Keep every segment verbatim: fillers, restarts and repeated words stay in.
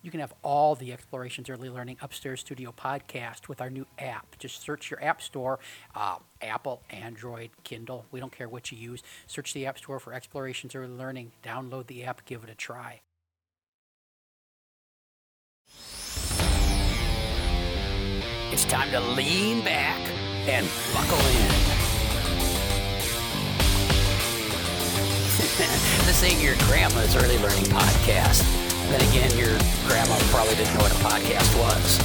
You can have all the Explorations Early Learning Upstairs Studio podcast with our new app. Just search your app store, uh, Apple, Android, Kindle. We don't care what you use. Search the app store for Explorations Early Learning. Download the app. Give it a try. It's time to lean back and buckle in. This ain't your grandma's early learning podcast. Then again, your grandma probably didn't know what a podcast was.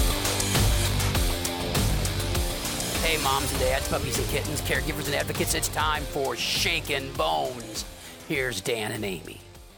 Hey, moms and dads, puppies and kittens, caregivers and advocates, it's time for Shakin' Bones. Here's Dan and Amy.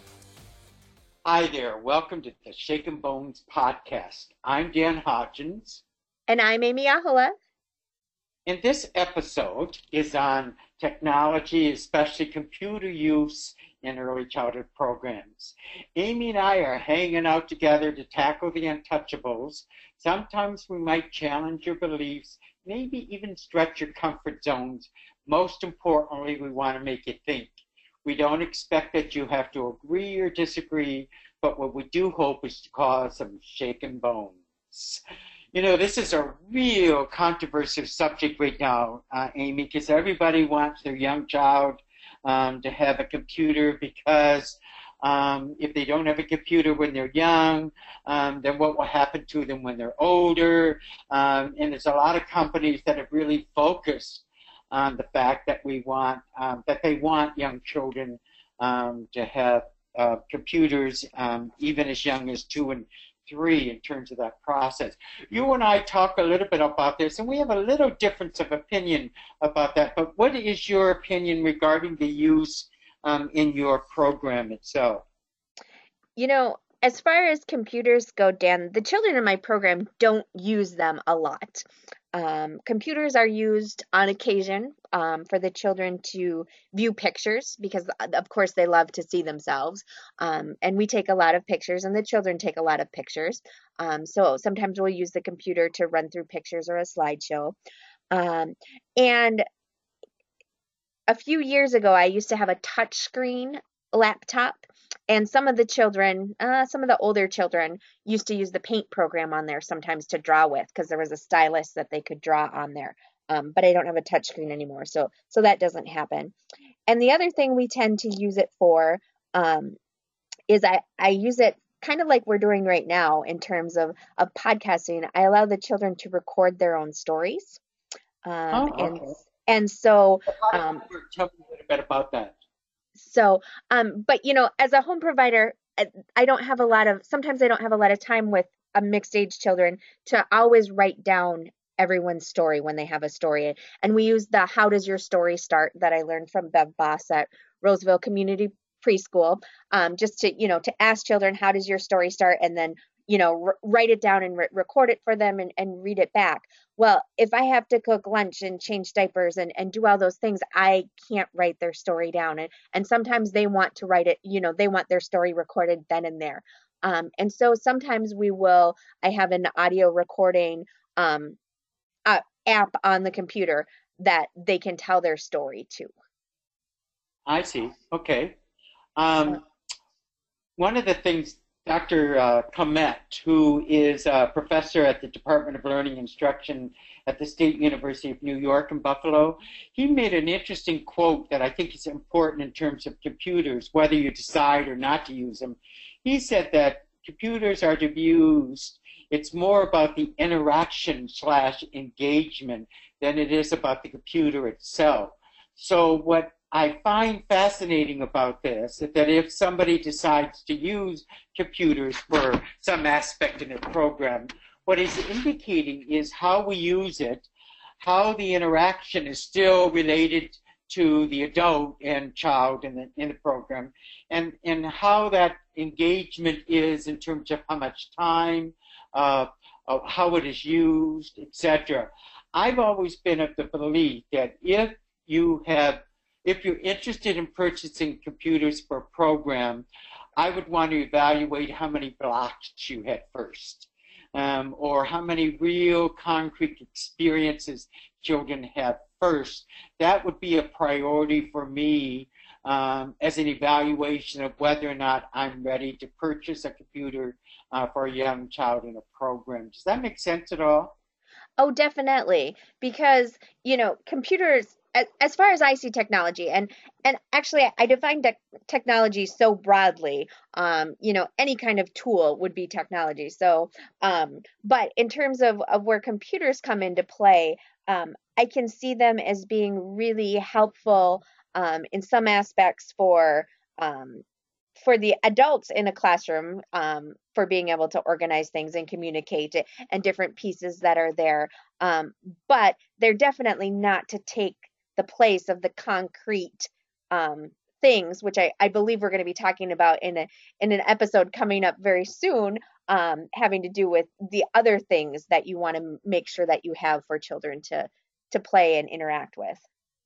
Hi there. Welcome to the Shakin' Bones podcast. I'm Dan Hodgins. And I'm Amy Ahola. And this episode is on technology, especially computer use in early childhood programs. Amy and I are hanging out together to tackle the untouchables. Sometimes we might challenge your beliefs, maybe even stretch your comfort zones. Most importantly, we want to make you think. We don't expect that you have to agree or disagree, but what we do hope is to cause some shaken bones. You know, this is a real controversial subject right now, uh, Amy, because everybody wants their young child um, to have a computer because um, if they don't have a computer when they're young, um, then what will happen to them when they're older? Um, and there's a lot of companies that have really focused on the fact that we want, um, that they want young children um, to have uh, computers um, even as young as two and three in terms of that process. You and I talk a little bit about this, and we have a little difference of opinion about that, but what is your opinion regarding the use um, in your program itself? You know, as far as computers go, Dan, the children in my program don't use them a lot. Um, computers are used on occasion um, for the children to view pictures because, of course, they love to see themselves. Um, and we take a lot of pictures, and the children take a lot of pictures. Um, so sometimes we'll use the computer to run through pictures or a slideshow. Um, and a few years ago, I used to have a touchscreen laptop. And some of the children, uh, some of the older children used to use the paint program on there sometimes to draw with because there was a stylus that they could draw on there. Um, but I don't have a touchscreen anymore, so so that doesn't happen. And the other thing we tend to use it for um, is I, I use it kind of like we're doing right now in terms of, of podcasting. I allow the children to record their own stories. Um, oh, and, okay. and so... Um, tell me a little bit about that. So, um, but, you know, as a home provider, I don't have a lot of, sometimes I don't have a lot of time with a mixed age children to always write down everyone's story when they have a story. And we use the How Does Your Story Start that I learned from Bev Boss at Roseville Community Preschool, um, just to, you know, to ask children, how does your story start? And then, you know, r- write it down and re- record it for them and, and read it back. Well, if I have to cook lunch and change diapers and, and do all those things, I can't write their story down. And, and sometimes they want to write it, you know, they want their story recorded then and there. Um, and so sometimes we will, I have an audio recording um, uh, app on the computer that they can tell their story to. I see. Okay. Um, one of the things Doctor Uh, Comet, who is a professor at the Department of Learning Instruction at the State University of New York in Buffalo, he made an interesting quote that I think is important in terms of computers, whether you decide or not to use them. He said that computers are to be used, it's more about the interaction slash engagement than it is about the computer itself. So what I find fascinating about this is that if somebody decides to use computers for some aspect in a program, what he's indicating is how we use it, how the interaction is still related to the adult and child in the, in the program, and, and how that engagement is in terms of how much time, uh, of how it is used, et cetera. I've always been of the belief that if you have If you're interested in purchasing computers for a program, I would want to evaluate how many blocks you had first, um, or how many real concrete experiences children have first. That would be a priority for me um, as an evaluation of whether or not I'm ready to purchase a computer uh, for a young child in a program. Does that make sense at all? Oh, definitely. Because, you know, computers, as, as far as I see technology, and and actually I define tech technology so broadly, um, you know, any kind of tool would be technology. So, um, but in terms of, of where computers come into play, um, I can see them as being really helpful um, in some aspects for um, for the adults in a classroom, um, for being able to organize things and communicate it and different pieces that are there. Um, but they're definitely not to take the place of the concrete um, things, which I, I believe we're going to be talking about in a in an episode coming up very soon, um, having to do with the other things that you want to make sure that you have for children to to play and interact with.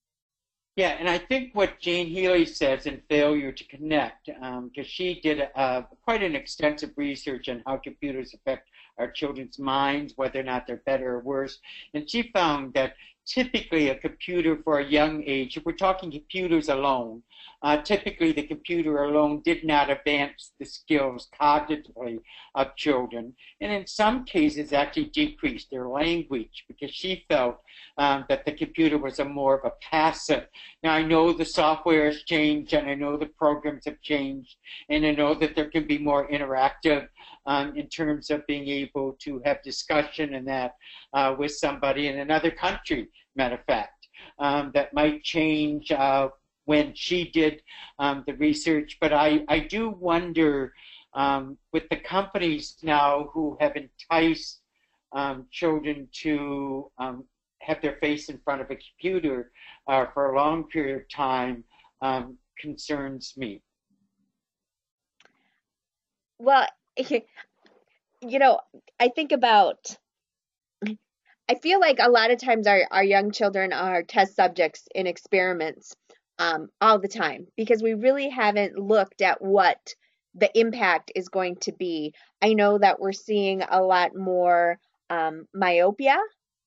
Yeah, and I think what Jane Healy says in Failure to Connect, because um, she did uh, quite an extensive research on how computers affect our children's minds, whether or not they're better or worse. And she found that typically a computer for a young age, if we're talking computers alone, uh, typically the computer alone did not advance the skills cognitively of children, and in some cases actually decreased their language, because she felt um, that the computer was a more of a passive. Now, I know the software has changed, and I know the programs have changed, and I know that there can be more interactive um, in terms of being able to have discussion and that uh, with somebody in another country, matter of fact, um, that might change uh, when she did um, the research. But I, I do wonder, um, with the companies now who have enticed um, children to um, have their face in front of a computer uh, for a long period of time, um, concerns me. Well, you know, I think about I feel like a lot of times our, our young children are test subjects in experiments um, all the time because we really haven't looked at what the impact is going to be. I know that we're seeing a lot more um, myopia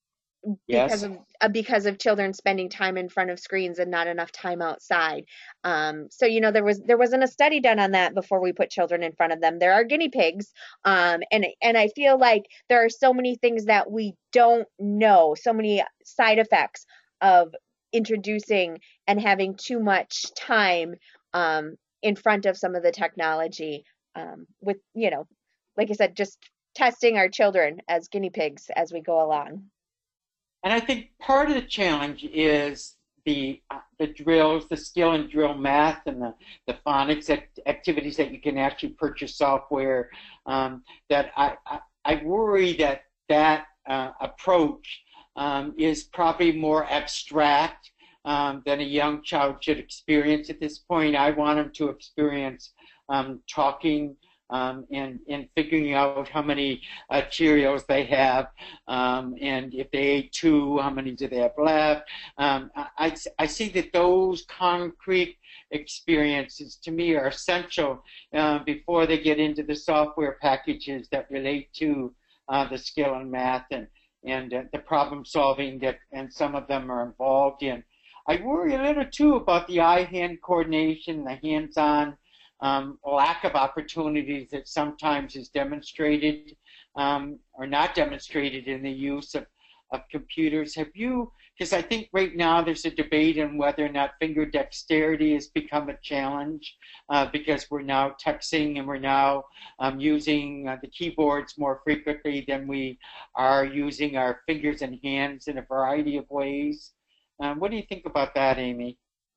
because Yes? of uh, because of children spending time in front of screens and not enough time outside. Um, so you know there was there wasn't a study done on that before we put children in front of them. There are guinea pigs, um, and and I feel like there are so many things that we don't know, so many side effects of introducing and having too much time um, in front of some of the technology. Um, with you know, like I said, just testing our children as guinea pigs as we go along. And I think part of the challenge is the uh, the drills, the skill and drill math, and the, the phonics act- activities that you can actually purchase software. Um, that I, I, I worry that that uh, approach um, is probably more abstract um, than a young child should experience at this point. I want them to experience um, talking um, and, and figuring out how many uh, Cheerios they have, um, and if they ate two, how many do they have left. Um, I, I see that those concrete experiences to me are essential uh, before they get into the software packages that relate to uh, the skill and math and, and uh, the problem solving that and some of them are involved in. I worry a little too about the eye-hand coordination, the hands-on Um, lack of opportunities that sometimes is demonstrated um, or not demonstrated in the use of, of computers. Have you, because I think right now there's a debate on whether or not finger dexterity has become a challenge uh, because we're now texting and we're now um, using uh, the keyboards more frequently than we are using our fingers and hands in a variety of ways. Um, what do you think about that, Amy?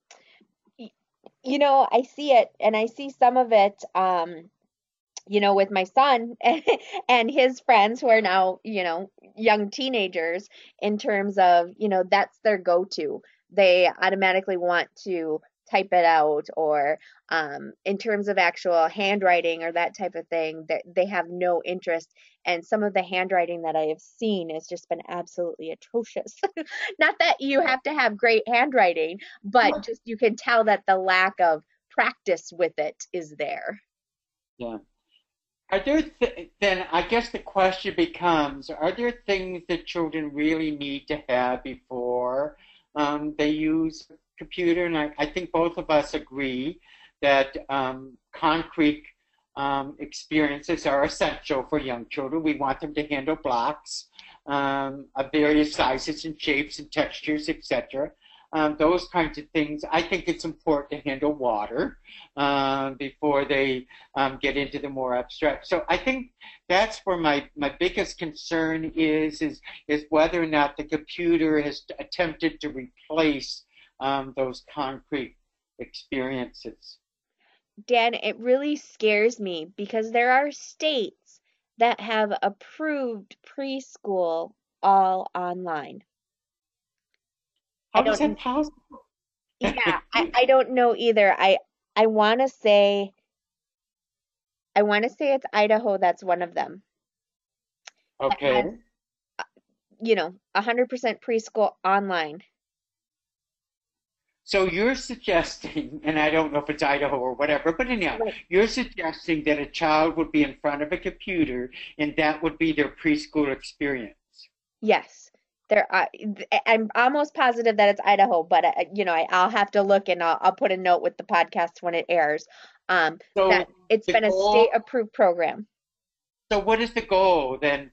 You know, I see it and I see some of it, um, you know, with my son and his friends who are now, you know, young teenagers in terms of, you know, that's their go-to. They automatically want to type it out or um, in terms of actual handwriting or that type of thing, that they have no interest. And some of the handwriting that I have seen has just been absolutely atrocious. Not that you have to have great handwriting, but just you can tell that the lack of practice with it is there. Yeah. Are there th- then I guess the question becomes, are there things that children really need to have before um, they use computer, and I, I think both of us agree that um, concrete um, experiences are essential for young children. We want them to handle blocks um, of various sizes and shapes and textures, et cetera. Um, those kinds of things. I think it's important to handle water uh, before they um, get into the more abstract. So I think that's where my, my biggest concern is, is, is whether or not the computer has attempted to replace um, those concrete experiences. Dan, it really scares me because there are states that have approved preschool all online. How I is don't, that possible? yeah, I, I don't know either. I I want to say I want to say it's Idaho that's one of them. That Okay. has, you know, one hundred percent preschool online. So you're suggesting, and I don't know if it's Idaho or whatever, but anyhow, Right. you're suggesting that a child would be in front of a computer and that would be their preschool experience. Yes. There are, I'm almost positive that it's Idaho, but uh, you know, I, I'll have to look and I'll, I'll put a note with the podcast when it airs. Um, that So it's the been a goal, state approved program. so what is the goal then?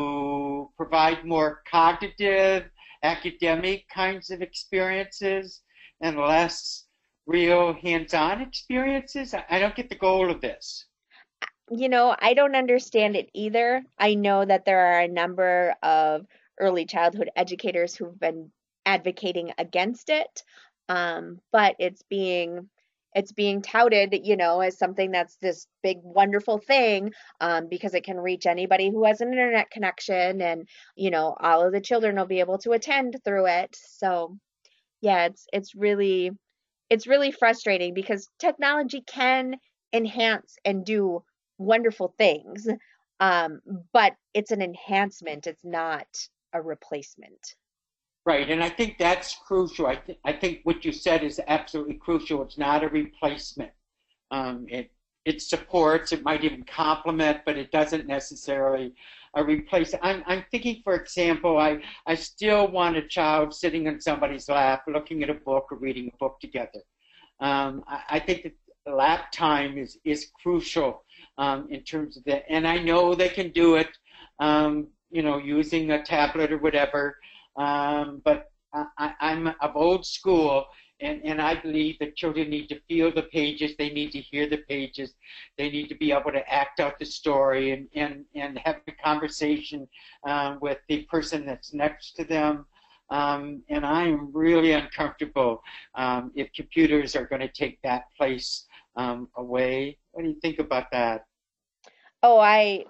To provide more cognitive, academic kinds of experiences and less real hands-on experiences? I I don't get the goal of this. You know, I don't understand it either. I know that there are a number of early childhood educators who've been advocating against it, um, but it's being it's being touted, you know, as something that's this big wonderful thing, um, because it can reach anybody who has an internet connection, and you know, all of the children will be able to attend through it. So yeah, it's it's really it's really frustrating because technology can enhance and do wonderful things, um, but it's an enhancement. It's not a replacement. Right, and I think that's crucial. I, th- I think what you said is absolutely crucial. It's not a replacement. Um, it it supports, it might even complement, but it doesn't necessarily uh, replace. I'm I'm thinking, for example, I I still want a child sitting in somebody's lap, looking at a book or reading a book together. Um, I, I think that lap time is is crucial um, in terms of that, and I know they can do it, um, you know, using a tablet or whatever. Um, but I, I, I'm of old school, and, and I believe that children need to feel the pages, they need to hear the pages, they need to be able to act out the story and, and, and have a conversation uh, with the person that's next to them. Um, and I am really uncomfortable um, if computers are going to take that place um, away. What do you think about that? Oh, I,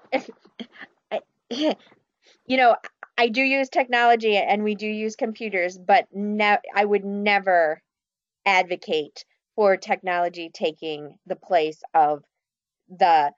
I you know, I do use technology and we do use computers, but ne- I would never advocate for technology taking the place of the,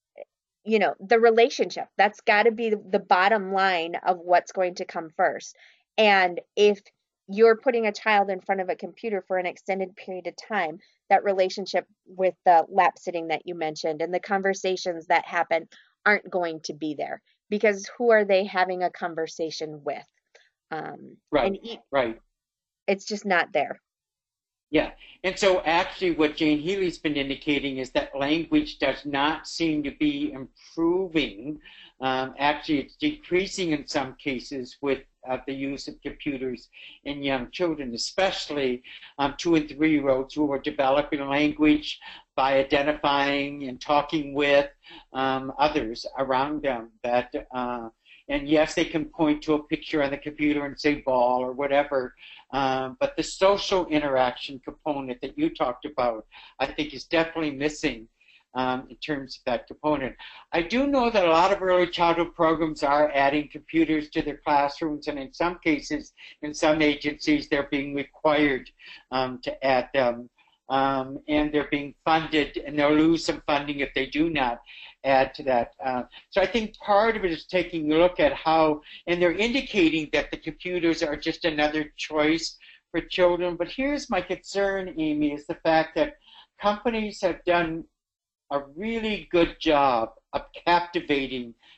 you know, the relationship. That's got to be the bottom line of what's going to come first. And if you're putting a child in front of a computer for an extended period of time, that relationship with the lap sitting that you mentioned and the conversations that happen aren't going to be there, because who are they having a conversation with? Um, Right, and e- right. it's just not there. Yeah, and so actually what Jane Healy's been indicating is that language does not seem to be improving. Um, actually, it's decreasing in some cases with uh, the use of computers in young children, especially um, two and three-year-olds who are developing language by identifying and talking with um, others around them. That uh, and yes, they can point to a picture on the computer and say ball or whatever, um, but the social interaction component that you talked about, I think, is definitely missing um, in terms of that component. I do know that a lot of early childhood programs are adding computers to their classrooms, and in some cases, in some agencies, they're being required um, to add them. Um, and they're being funded, and they'll lose some funding if they do not add to that. Uh, so I think part of it is taking a look at how, and they're indicating that the computers are just another choice for children. But here's my concern, Amy, is the fact that companies have done a really good job of captivating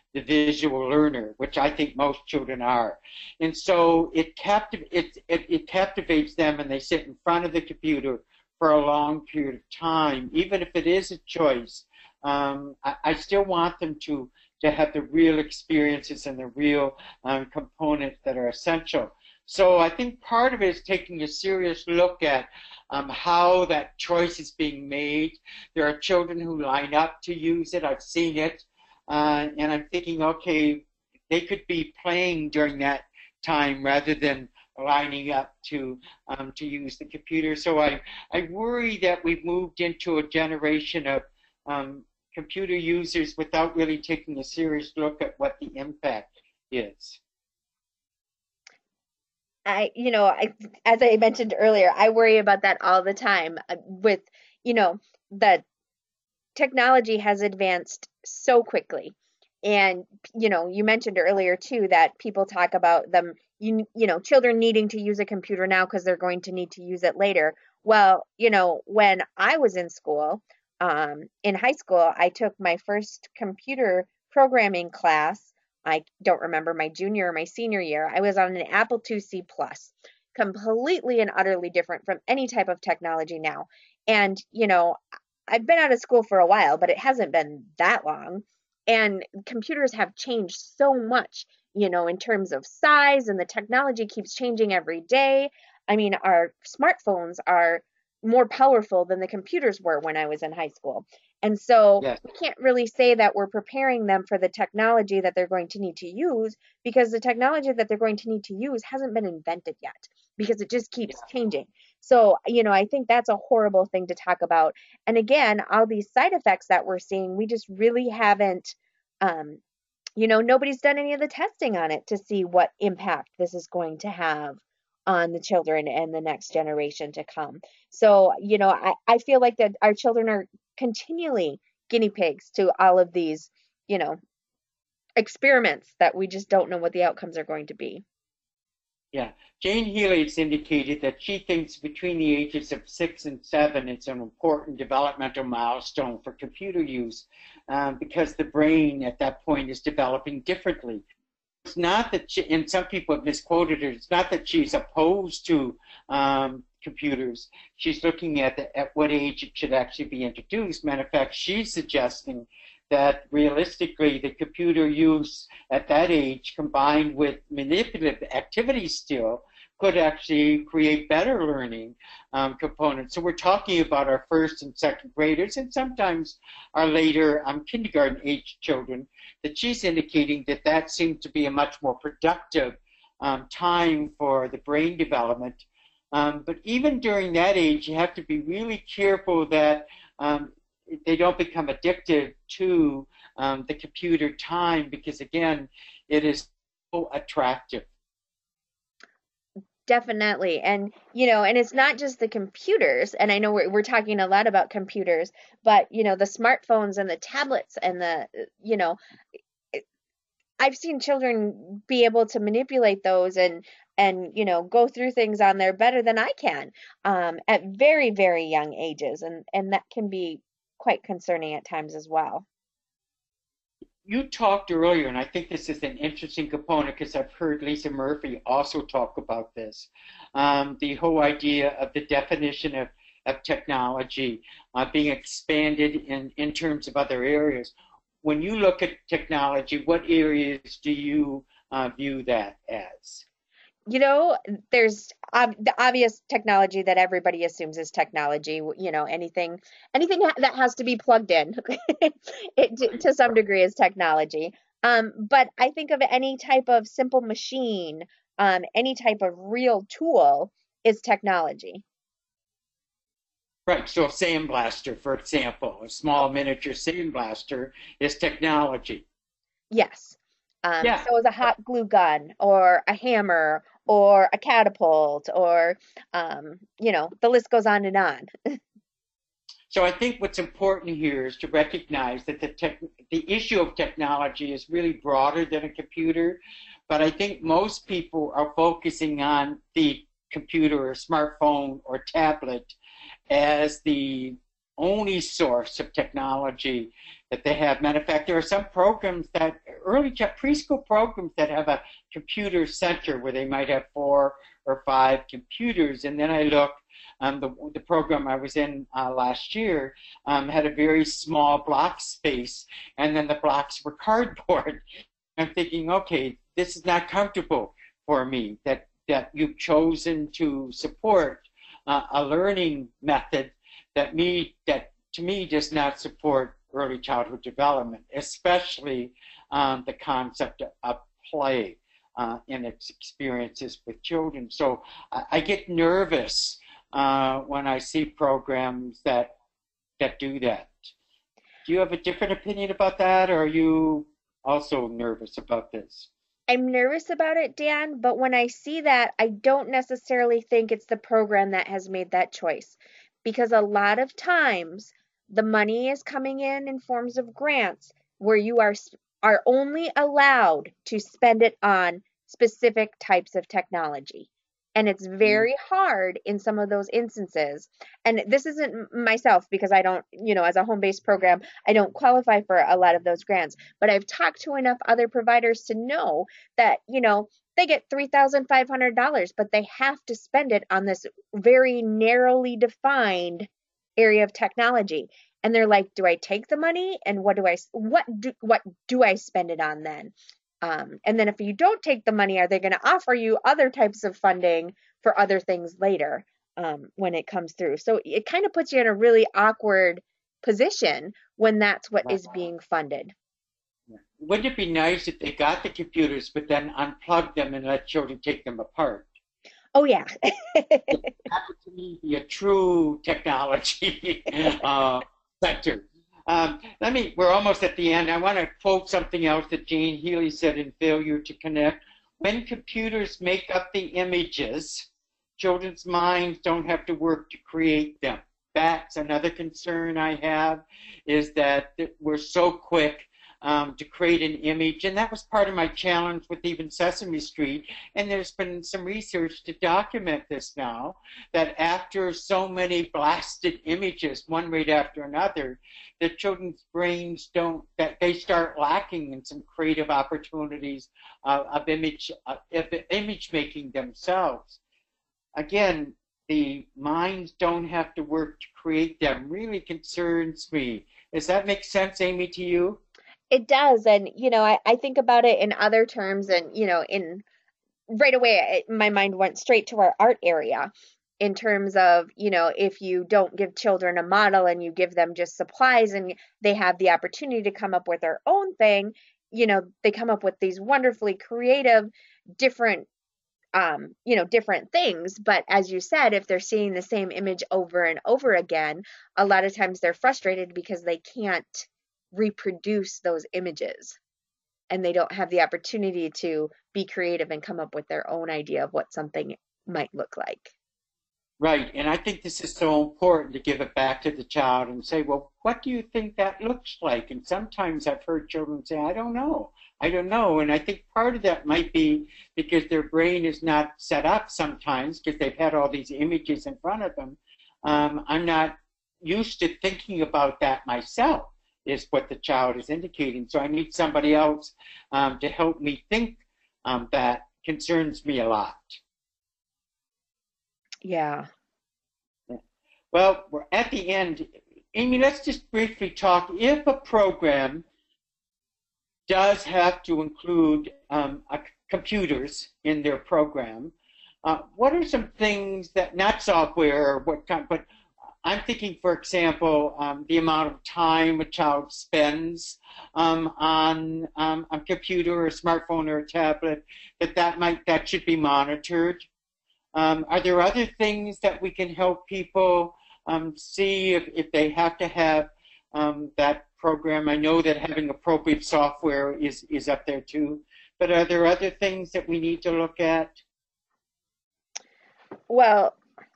the visual learner, which I think most children are. And so it, captiv it, it, it captivates them, and they sit in front of the computer for a long period of time. Even if it is a choice, um, I, I still want them to, to have the real experiences and the real um, components that are essential. So I think part of it is taking a serious look at um, how that choice is being made. There are children who line up to use it. I've seen it. Uh, and I'm thinking, okay, they could be playing during that time rather than lining up to um, to use the computer. So I, I worry that we've moved into a generation of um, computer users without really taking a serious look at what the impact is. I, you know, I, as I mentioned earlier, I worry about that all the time uh, with, you know, the technology has advanced so quickly. And, you know, you mentioned earlier too that people talk about them, you, you know, children needing to use a computer now because they're going to need to use it later. Well, you know, when I was in school, um, in high school, I took my first computer programming class. I don't remember my junior or my senior year. I was on an Apple two C Plus, completely and utterly different from any type of technology now. And, you know, I've been out of school for a while, but it hasn't been that long. And computers have changed so much, you know, in terms of size, and the technology keeps changing every day. I mean, our smartphones are more powerful than the computers were when I was in high school. And so Yes. we can't really say that we're preparing them for the technology that they're going to need to use, because the technology that they're going to need to use hasn't been invented yet, because it just keeps Yeah. changing. So, you know, I think that's a horrible thing to talk about. And again, all these side effects that we're seeing, we just really haven't, um, you know, nobody's done any of the testing on it to see what impact this is going to have on the children and the next generation to come. So, you know, I, I feel like that our children are continually guinea pigs to all of these, you know, experiments that we just don't know what the outcomes are going to be. Yeah, Jane Healy has indicated that she thinks between the ages of six and seven, it's an important developmental milestone for computer use um, because the brain at that point is developing differently. It's not that she, and some people have misquoted her, it's not that she's opposed to um, computers. She's looking at, the, at what age it should actually be introduced. Matter of fact, she's suggesting that realistically the computer use at that age combined with manipulative activities still could actually create better learning um, components. So we're talking about our first and second graders and sometimes our later um, kindergarten age children, that she's indicating that that seems to be a much more productive um, time for the brain development. Um, but even during that age, you have to be really careful that um, they don't become addicted to um, the computer time, because again, it is so attractive. Definitely. And, you know, and it's not just the computers. And I know we're, we're talking a lot about computers, but, you know, the smartphones and the tablets and the, you know, I've seen children be able to manipulate those and, and, you know, go through things on there better than I can um, at very, very young ages. And, and that can be quite concerning at times as well. You talked earlier, and I think this is an interesting component because I've heard Lisa Murphy also talk about this, um, the whole idea of the definition of, of technology uh, being expanded in, in terms of other areas. When you look at technology, what areas do you uh, view that as? You know, there's ob the obvious technology that everybody assumes is technology, you know, anything anything ha that has to be plugged in it to, to some degree is technology. Um, but I think of any type of simple machine, um, any type of real tool is technology. Right, so a sandblaster, for example, a small miniature sandblaster is technology. Yes. Um, Yeah. so is a hot glue gun or a hammer or a catapult or, um, you know, the list goes on and on. So I think what's important here is to recognize that the tech, the issue of technology is really broader than a computer, but I think most people are focusing on the computer or smartphone or tablet as the only source of technology that they have. Matter of fact, there are some programs that early ch- preschool programs that have a computer center where they might have four or five computers. And then I look, um, the, the program I was in uh, last year um, had a very small block space, and then the blocks were cardboard. I'm thinking, okay, this is not comfortable for me, that, that you've chosen to support uh, a learning method that me that to me does not support early childhood development, especially um, the concept of play uh, in its experiences with children. So I, I get nervous uh, when I see programs that that do that. Do you have a different opinion about that, or are you also nervous about this? I'm nervous about it, Dan, but when I see that, I don't necessarily think it's the program that has made that choice. Because a lot of times the money is coming in in forms of grants where you are are only allowed to spend it on specific types of technology. And it's Mm. very hard in some of those instances. And this isn't myself because I don't, you know, as a home-based program, I don't qualify for a lot of those grants. But I've talked to enough other providers to know that, you know, they get three thousand five hundred dollars but they have to spend it on this very narrowly defined area of technology. And they're like, do I take the money and what do I what do what do I spend it on then? Um, and then if you don't take the money, are they going to offer you other types of funding for other things later um, when it comes through? So it kind of puts you in a really awkward position when that's what Right. is being funded. Wouldn't it be nice if they got the computers, but then unplug them and let children take them apart? Oh, yeah. That would to me be a true technology uh, sector. Um, let me, we're almost at the end. I want to quote something else that Jane Healy said in Failure to Connect. When computers make up the images, children's minds don't have to work to create them. That's another concern I have, is that we're so quick um, to create an image. And that was part of my challenge with even Sesame Street. And there's been some research to document this now, that after so many blasted images, one right after another, the children's brains don't, that they start lacking in some creative opportunities uh, of image, uh, of image making themselves. Again, the minds don't have to work to create them really concerns me. Does that make sense, Amy, to you? It does. And, you know, I, I think about it in other terms and, you know, in right away, it, my mind went straight to our art area in terms of, you know, if you don't give children a model and you give them just supplies and they have the opportunity to come up with their own thing, you know, they come up with these wonderfully creative, different, um, you know, different things. But as you said, if they're seeing the same image over and over again, a lot of times they're frustrated because they can't reproduce those images and they don't have the opportunity to be creative and come up with their own idea of what something might look like. Right, and I think this is so important to give it back to the child and say, well, what do you think that looks like? And sometimes I've heard children say, I don't know, I don't know. And I think part of that might be because their brain is not set up sometimes because they've had all these images in front of them. Um, I'm not used to thinking about that myself, is what the child is indicating. So I need somebody else um, to help me think. Um, that concerns me a lot. Yeah. Well, we're at the end. Amy, let's just briefly talk. If a program does have to include um, a, computers in their program, uh, what are some things that, not software, what kind, but I'm thinking, for example, um, the amount of time a child spends um, on um, a computer or a smartphone or a tablet, that that might that should be monitored. Um, are there other things that we can help people um, see if, if they have to have um, that program? I know that having appropriate software is, is up there too, but are there other things that we need to look at? Well,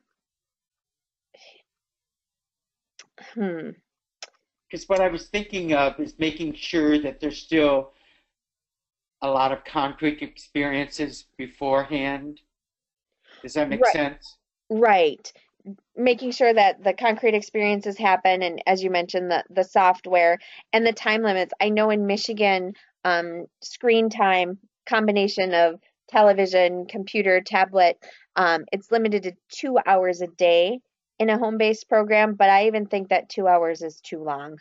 hmm. Because what I was thinking of is making sure that there's still a lot of concrete experiences beforehand. Does that make Right. sense? Right. Making sure that the concrete experiences happen and as you mentioned the the software and the time limits. I know in Michigan um, screen time, combination of television, computer, tablet. Um, it's limited to two hours a day in a home-based program, but I even think that two hours is too long.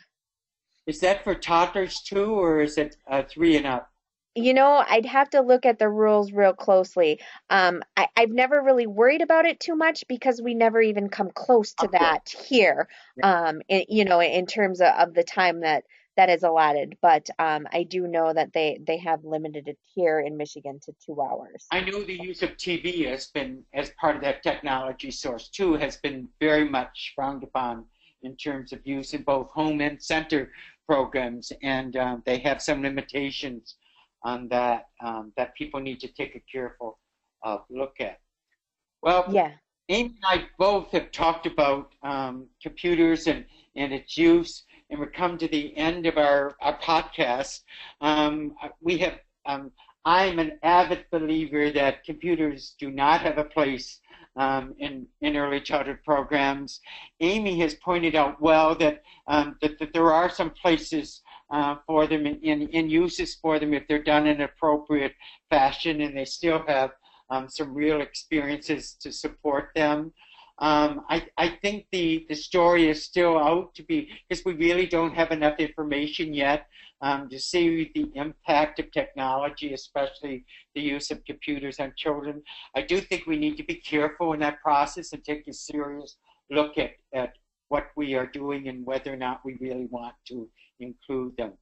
Is that for toddlers too, or is it uh, three and up? You know, I'd have to look at the rules real closely. Um, I, I've never really worried about it too much because we never even come close to Of course. that here. Um, in, you know, in terms of, of the time that that is allotted. But um, I do know that they they have limited it here in Michigan to two hours. I know the use of T V has been, as part of that technology source too, has been very much frowned upon in terms of use in both home and center programs, and um, they have some limitations on that um, that people need to take a careful uh, look at. Well, Yeah. Amy and I both have talked about um, computers and, and its use, and we're come to the end of our, our podcast. Um, we have, um, I'm an avid believer that computers do not have a place um, in, in early childhood programs. Amy has pointed out well that, um, that, that there are some places uh, for them in, in, in uses for them if they're done in an appropriate fashion, and they still have Um, some real experiences to support them. Um, I, I think the, the story is still out to be, because we really don't have enough information yet um, to see the impact of technology, especially the use of computers on children. I do think we need to be careful in that process and take a serious look at, at what we are doing and whether or not we really want to include them.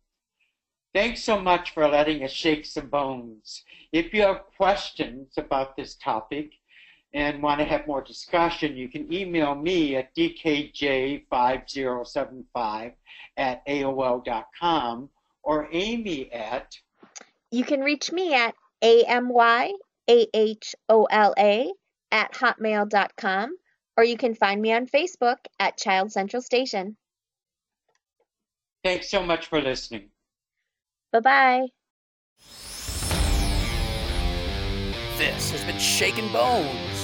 Thanks so much for letting us shake some bones. If you have questions about this topic and want to have more discussion, you can email me at d k j five zero seven five at A O L dot com or Amy at... You can reach me at A M Y A H O L A at hotmail dot com, or you can find me on Facebook at Child Central Station. Thanks so much for listening. Bye-bye. This has been Shaking Bones.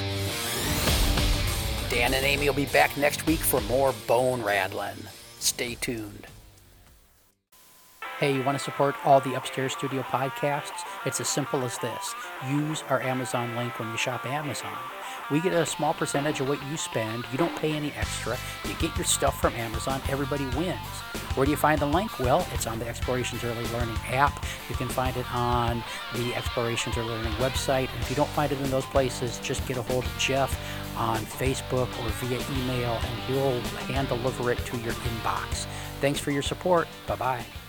Dan and Amy will be back next week for more bone rattling. Stay tuned. Hey, you want to support all the Upstairs Studio podcasts? It's as simple as this. Use our Amazon link when you shop Amazon. We get a small percentage of what you spend. You don't pay any extra. You get your stuff from Amazon. Everybody wins. Where do you find the link? Well, it's on the Explorations Early Learning app. You can find it on the Explorations Early Learning website. And if you don't find it in those places, just get a hold of Jeff on Facebook or via email, and he'll hand deliver it to your inbox. Thanks for your support. Bye-bye.